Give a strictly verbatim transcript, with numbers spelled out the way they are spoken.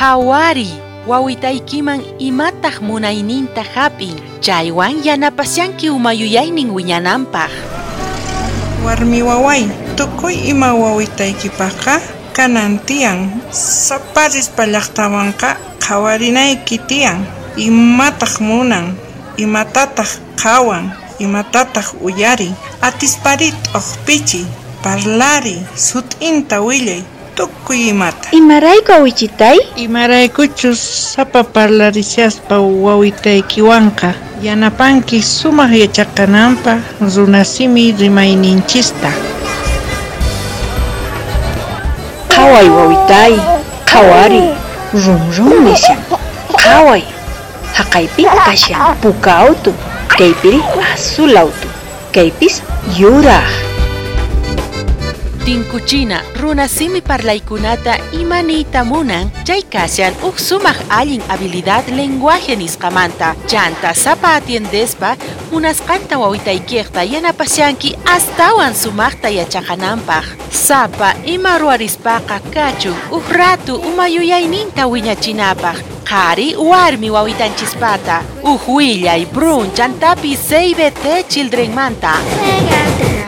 Qhawari, wawitaykiman imataq munayninta hapin. Chaywan yanapasyanki umayuyaynin wiñananpaq. Warmi waway, tukuy ima wawitaykipaqa kanan tiyan. Saparispa llaqtawanqa qhawarinayki tiyan. Imataq munan, imatataq qhawan, imatataq uyari. Atisparit uqpichi, parlari, sut'inta willay, tukuy imata. Imarayku awichitay? Imaraykuchus sapa parlarisaspa wawitaykiwanqa yanapanki sumaq yachaqananpaq runasimi rimayninchista. Qhaway wawitay, qhawari, runrun nishan. Qhaway, haqaypi kashan puka auto, kaypiri azul auto, kaypis yuraq. Tinkuchina runasimi parlaykunata imaniyta munan, chay kashan uq sumaq allin habilidad lenguaje nisqamanta. Chanta sapa atiendespa munasqanta wawitaykiqta yanapasyanki astawan sumaqta yachaqananpaq. Sapa ima ruwarispaqa kachun uq ratu umayuyayninta wiñachinapaq. Qhari warmi wawitanchispata uq willay brun chantapi save the children manta.